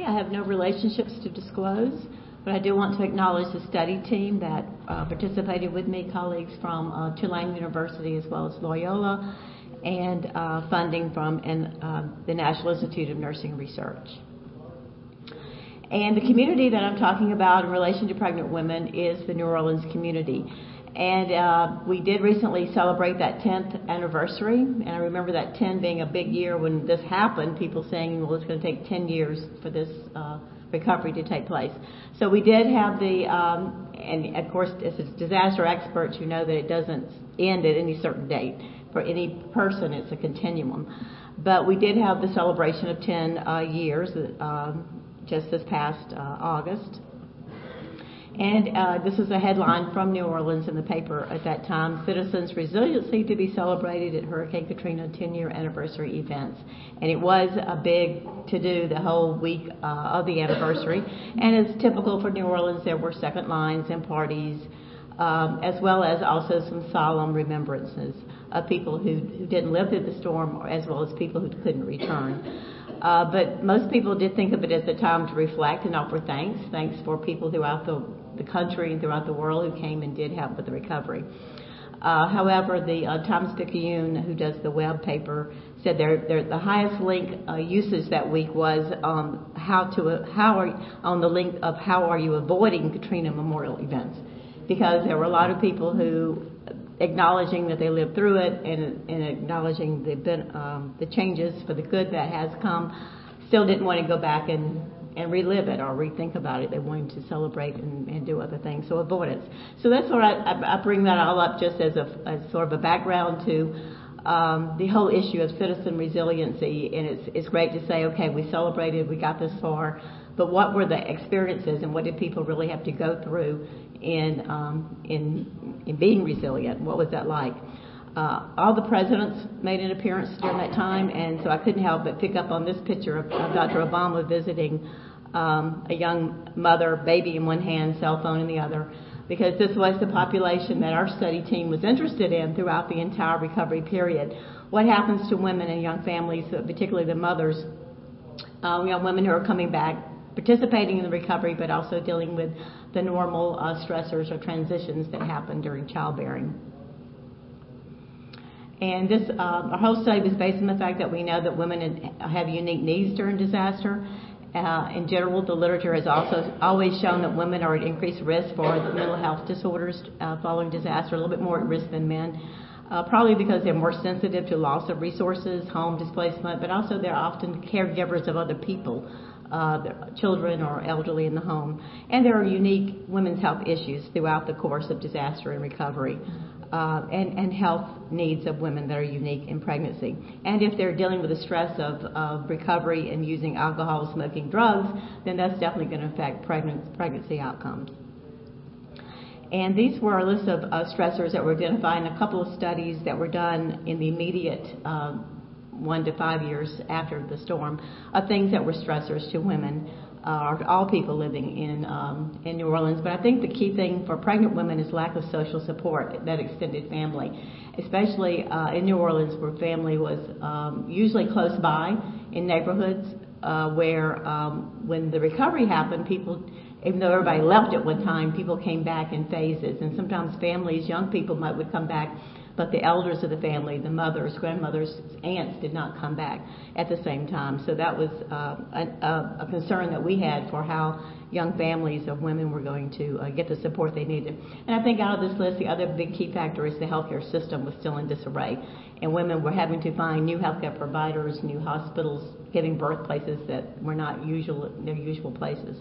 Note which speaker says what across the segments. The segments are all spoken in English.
Speaker 1: I have no relationships to disclose, but I do want to acknowledge the study team that participated with me, colleagues from Tulane University as well as Loyola, and funding from the National Institute of Nursing Research. And the community that I'm talking about in relation to pregnant women is the New Orleans community. And we did recently celebrate that 10th anniversary, and I remember that 10 being a big year when this happened, people saying, well, it's going to take 10 years for this recovery to take place. So we did have and of course, as disaster experts, you know that it doesn't end at any certain date. For any person, it's a continuum. But we did have the celebration of 10 years just this past August. And this is a headline from New Orleans in the paper at that time: Citizens' Resiliency to be celebrated at Hurricane Katrina 10-year anniversary events. And it was a big to-do the whole week of the anniversary. And as typical for New Orleans, there were second lines and parties, as well as also some solemn remembrances of people who didn't live through the storm, as well as people who couldn't return. But most people did think of it as a time to reflect and offer thanks. Thanks for people throughout the country and throughout the world who came and did help with the recovery. However, the Times-Picayune, who does the web paper, said the highest link usage that week was on the link of how are you avoiding Katrina memorial events, because there were a lot of people who, acknowledging that they lived through it and acknowledging the changes for the good that has come, still didn't want to go back and relive it or rethink about it. They wanted to celebrate and do other things, so avoidance. So that's what I bring that all up just as sort of a background to the whole issue of citizen resiliency. And it's great to say, okay, we celebrated, we got this far, but what were the experiences and what did people really have to go through in being resilient? What was that like? All the presidents made an appearance during that time, and so I couldn't help but pick up on this picture of Dr. Obama visiting a young mother, baby in one hand, cell phone in the other, because this was the population that our study team was interested in throughout the entire recovery period. What happens to women and young families, particularly the mothers, young women who are coming back, participating in the recovery, but also dealing with the normal stressors or transitions that happen during childbearing. And this, our whole study was based on the fact that we know that women have unique needs during disaster. In general, the literature has also always shown that women are at increased risk for the mental health disorders following disaster, a little bit more at risk than men. Probably because they're more sensitive to loss of resources, home displacement, but also they're often caregivers of other people, children or elderly in the home. And there are unique women's health issues throughout the course of disaster and recovery, and health needs of women that are unique in pregnancy. And if they're dealing with the stress of recovery and using alcohol, smoking, drugs, then that's definitely going to affect pregnancy outcomes. And these were a list of stressors that were identified in a couple of studies that were done in the immediate 1 to 5 years after the storm, of things that were stressors to women, or all people living in New Orleans. But I think the key thing for pregnant women is lack of social support, that extended family, especially in New Orleans, where family was usually close by in neighborhoods where when the recovery happened, people, even though everybody left at one time, people came back in phases. And sometimes families, young people would come back, but the elders of the family, the mothers, grandmothers, aunts, did not come back at the same time. So that was a concern that we had for how young families of women were going to get the support they needed. And I think out of this list, the other big key factor is the healthcare system was still in disarray. And women were having to find new healthcare providers, new hospitals, giving birth places that were not their usual places.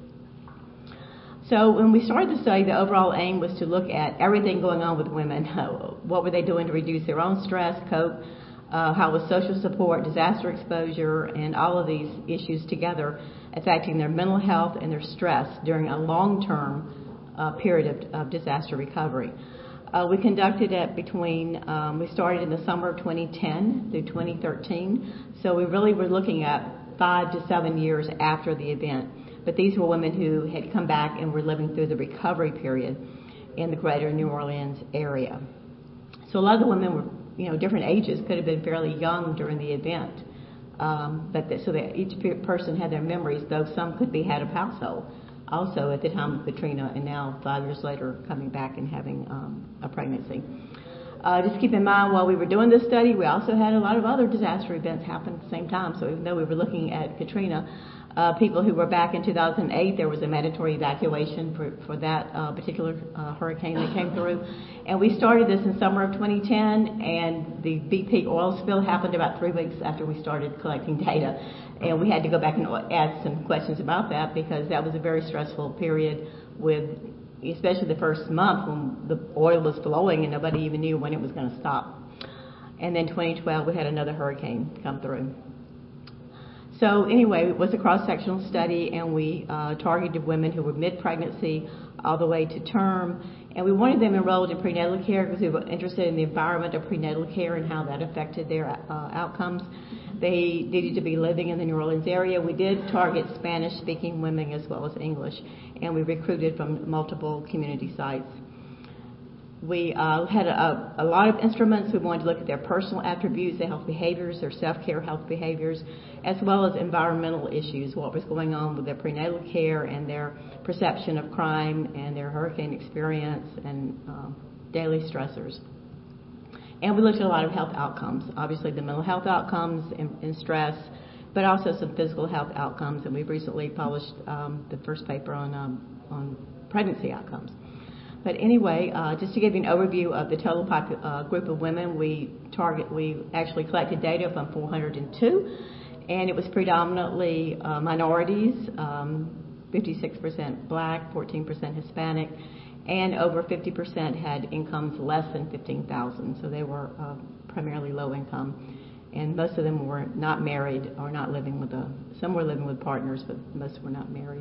Speaker 1: So when we started the study, the overall aim was to look at everything going on with women. What were they doing to reduce their own stress, cope, how was social support, disaster exposure, and all of these issues together affecting their mental health and their stress during a long-term period of disaster recovery. We conducted it we started in the summer of 2010 through 2013. So we really were looking at 5 to 7 years after the event. But these were women who had come back and were living through the recovery period in the greater New Orleans area. So a lot of the women were, different ages, could have been fairly young during the event. So that each person had their memories, though some could be head of household also at the time of Katrina, and now 5 years later coming back and having a pregnancy. Just keep in mind, while we were doing this study, we also had a lot of other disaster events happen at the same time. So even though we were looking at Katrina, people who were back in 2008, there was a mandatory evacuation for that particular hurricane that came through. And we started this in summer of 2010, and the BP oil spill happened about 3 weeks after we started collecting data. And we had to go back and add some questions about that because that was a very stressful period with especially the first month when the oil was flowing and nobody even knew when it was going to stop. And then 2012, we had another hurricane come through. So anyway, it was a cross-sectional study, and we targeted women who were mid-pregnancy all the way to term. And we wanted them enrolled in prenatal care because we were interested in the environment of prenatal care and how that affected their outcomes. They needed to be living in the New Orleans area. We did target Spanish-speaking women as well as English, and we recruited from multiple community sites. We had a lot of instruments. We wanted to look at their personal attributes, their health behaviors, their self-care health behaviors, as well as environmental issues, what was going on with their prenatal care and their perception of crime and their hurricane experience and daily stressors. And we looked at a lot of health outcomes, obviously the mental health outcomes and stress, but also some physical health outcomes. And we've recently published the first paper on pregnancy outcomes. But anyway, just to give you an overview of the total group of women, we actually collected data from 402, and it was predominantly minorities, 56% Black, 14% Hispanic, and over 50% had incomes less than $15,000. So they were primarily low income, and most of them were not married or not living with some were living with partners, but most were not married.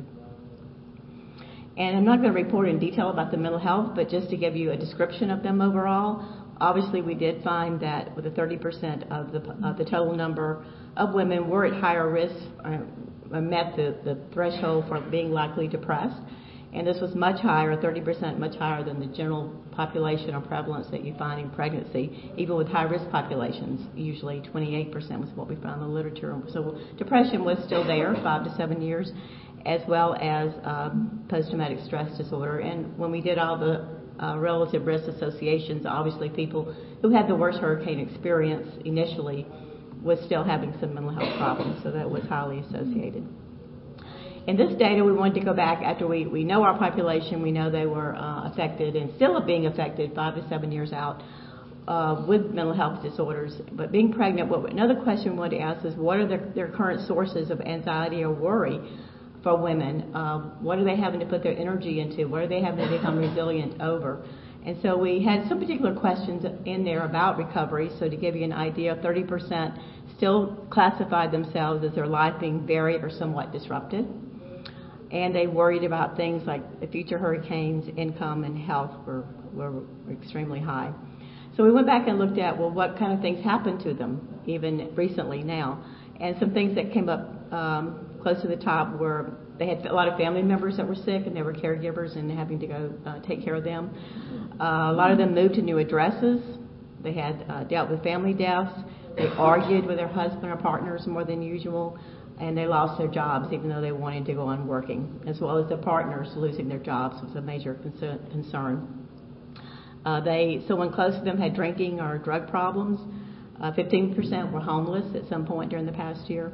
Speaker 1: And I'm not going to report in detail about the mental health, but just to give you a description of them overall, obviously we did find that with the 30% of the total number of women were at higher risk, met the threshold for being likely depressed. And this was much higher, 30% much higher than the general population or prevalence that you find in pregnancy, even with high-risk populations. Usually 28% was what we found in the literature. So depression was still there, 5 to 7 years, as well as post-traumatic stress disorder. And when we did all the relative risk associations, obviously people who had the worst hurricane experience initially was still having some mental health problems, so that was highly associated. In this data, we wanted to go back after we know our population, we know they were affected and still being affected 5 to 7 years out with mental health disorders. But being pregnant, another question we wanted to ask is what are their current sources of anxiety or worry for women? What are they having to put their energy into? What are they having to become resilient over? And so we had some particular questions in there about recovery. So to give you an idea, 30% still classified themselves as their life being very or somewhat disrupted. And they worried about things like the future hurricanes, income, and health were extremely high. So we went back and looked at, well, what kind of things happened to them, even recently now. And some things that came up close to the top were they had a lot of family members that were sick, and they were caregivers and having to go take care of them. A lot of them moved to new addresses. They had dealt with family deaths. They argued with their husband or partners more than usual. And they lost their jobs even though they wanted to go on working, as well as their partners losing their jobs was a major concern. Someone close to them had drinking or drug problems. 15% were homeless at some point during the past year.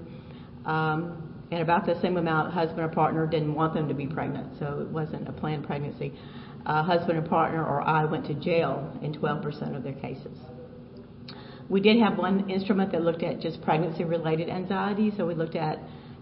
Speaker 1: And about the same amount, husband or partner didn't want them to be pregnant, so it wasn't a planned pregnancy. Husband or partner or I went to jail in 12% of their cases. We did have one instrument that looked at just pregnancy-related anxiety. So we looked at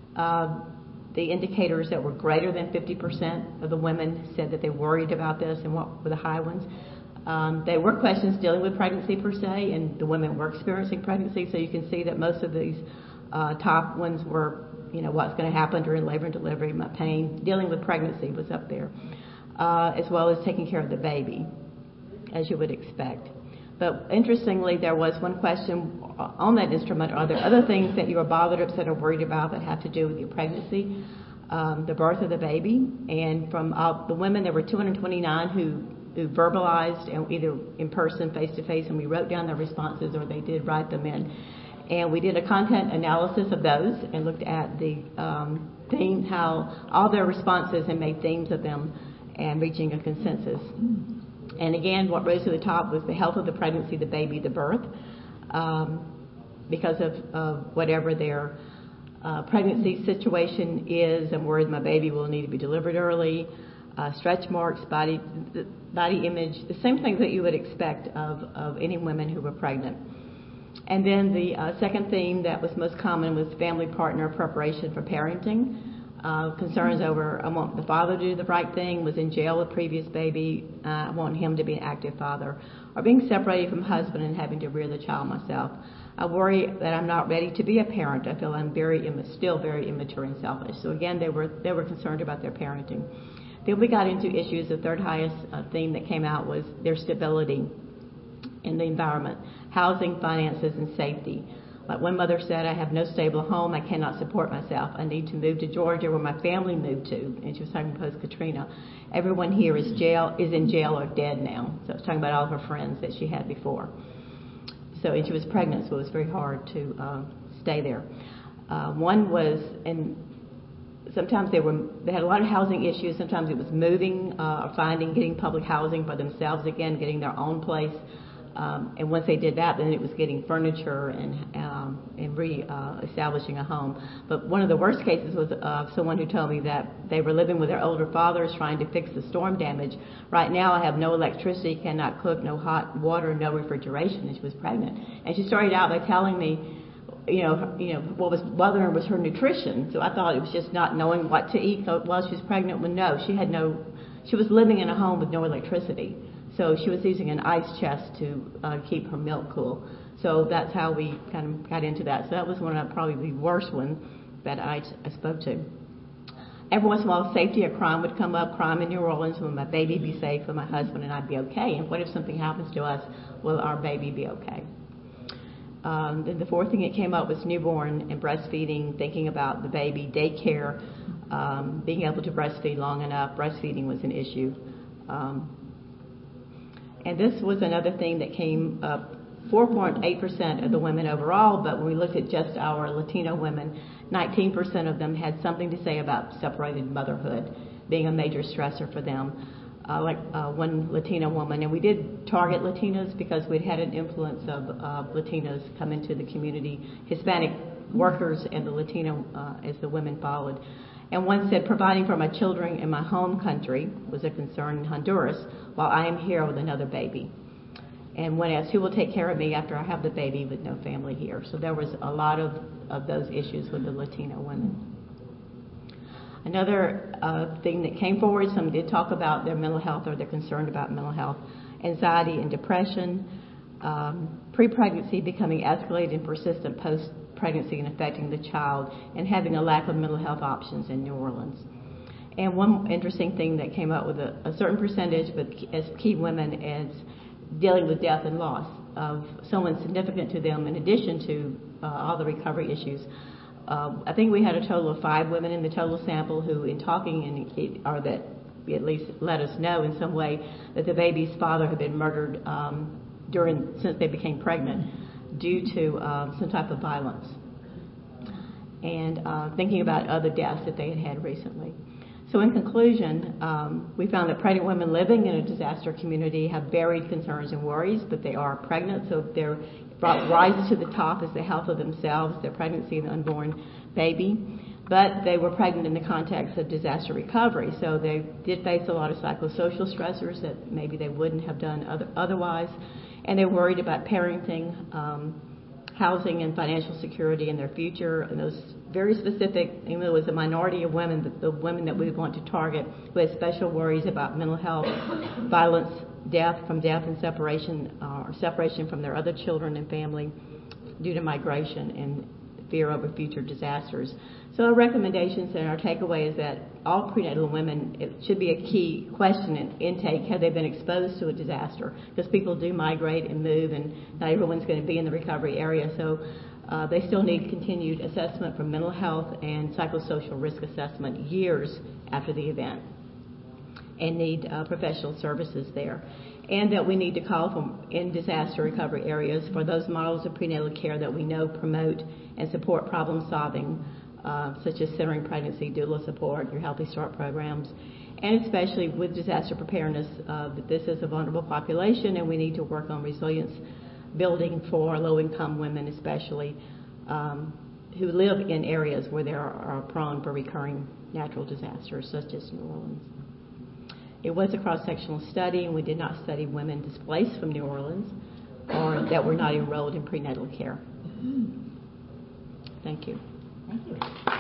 Speaker 1: the indicators that were greater than 50% of the women said that they worried about this, and what were the high ones. They were questions dealing with pregnancy per se, and the women were experiencing pregnancy. So you can see that most of these top ones were, what's going to happen during labor and delivery, my pain, dealing with pregnancy was up there, as well as taking care of the baby, as you would expect. But interestingly, there was one question on that instrument. Are there other things that you are bothered, upset, or worried about that have to do with your pregnancy, the birth of the baby? And from the women, there were 229 who verbalized, either in person, face-to-face, and we wrote down their responses, or they did write them in. And we did a content analysis of those and looked at the themes, how all their responses and made themes of them and reaching a consensus. And again, what rose to the top was the health of the pregnancy, the baby, the birth, because of whatever their pregnancy situation is. I'm worried my baby will need to be delivered early, stretch marks, body image, the same things that you would expect of any women who were pregnant. And then the second theme that was most common was family partner preparation for parenting. Concerns over, I want the father to do the right thing, was in jail with previous baby, I want him to be an active father, or being separated from husband and having to rear the child myself. I worry that I'm not ready to be a parent. I feel I'm still very immature and selfish. So again, they were concerned about their parenting. Then we got into issues. The third highest theme that came out was their stability in the environment, housing, finances, and safety. Like one mother said, I have no stable home. I cannot support myself. I need to move to Georgia where my family moved to. And she was talking post-Katrina. Everyone here is in jail or dead now. So I was talking about all of her friends that she had before. So, and she was pregnant, so it was very hard to stay there. One was, and sometimes they had a lot of housing issues. Sometimes it was moving or getting public housing for themselves again, getting their own place. And once they did that, then it was getting furniture and re-establishing a home. But one of the worst cases was someone who told me that they were living with their older fathers trying to fix the storm damage. Right now I have no electricity, cannot cook, no hot water, no refrigeration, and she was pregnant. And she started out by telling me, what was bothering her was her nutrition. So I thought it was just not knowing what to eat while she was pregnant. Well, no, she was living in a home with no electricity. So she was using an ice chest to keep her milk cool. So that's how we kind of got into that. So that was one of probably the worst ones that I spoke to. Every once in a while, safety or crime would come up. Crime in New Orleans, will my baby be safe? Will my husband and I be okay? And what if something happens to us? Will our baby be okay? Then the fourth thing that came up was newborn and breastfeeding, thinking about the baby, daycare, being able to breastfeed long enough. Breastfeeding was an issue. And this was another thing that came up, 4.8% of the women overall, but when we looked at just our Latino women, 19% of them had something to say about separated motherhood being a major stressor for them. One Latina woman, and we did target Latinas because we'd had an influence of Latinas come into the community, Hispanic workers and the Latino as the women followed. And one said, providing for my children in my home country was a concern in Honduras while I am here with another baby. And one asked, who will take care of me after I have the baby with no family here? So there was a lot of those issues with the Latino women. Another thing that came forward, some did talk about their mental health or they're concerned about mental health, anxiety and depression, pre-pregnancy becoming escalated and persistent post-pregnancy and affecting the child, and having a lack of mental health options in New Orleans. And one interesting thing that came up with a certain percentage, but as key women, is dealing with death and loss of someone significant to them in addition to all the recovery issues. I think we had a total of 5 women in the total sample who, in talking, or that at least let us know in some way that the baby's father had been murdered since they became pregnant due to some type of violence. And thinking about other deaths that they had had recently. So in conclusion, we found that pregnant women living in a disaster community have varied concerns and worries, but they are pregnant, so they're rises to the top is the health of themselves, their pregnancy and the unborn baby. But they were pregnant in the context of disaster recovery, so they did face a lot of psychosocial stressors that maybe they wouldn't have done otherwise. And they're worried about parenting, housing and financial security in their future, and those very specific, even though it was a minority of women, the women that we want to target who had special worries about mental health, violence, death and separation, or separation from their other children and family due to migration and fear over future disasters. So our recommendations and our takeaway is that all prenatal women, it should be a key question in intake, have they been exposed to a disaster? Because people do migrate and move, and not everyone's going to be in the recovery area. So they still need continued assessment for mental health and psychosocial risk assessment years after the event, and need professional services there. and that we need to call for in disaster recovery areas for those models of prenatal care that we know promote and support problem solving, such as centering pregnancy, doula support, your Healthy Start programs, and especially with disaster preparedness. This is a vulnerable population, and we need to work on resilience building for low-income women, especially who live in areas where they are prone for recurring natural disasters, such as New Orleans. It was a cross-sectional study, and we did not study women displaced from New Orleans or that were not enrolled in prenatal care. Thank you.
Speaker 2: Thank you.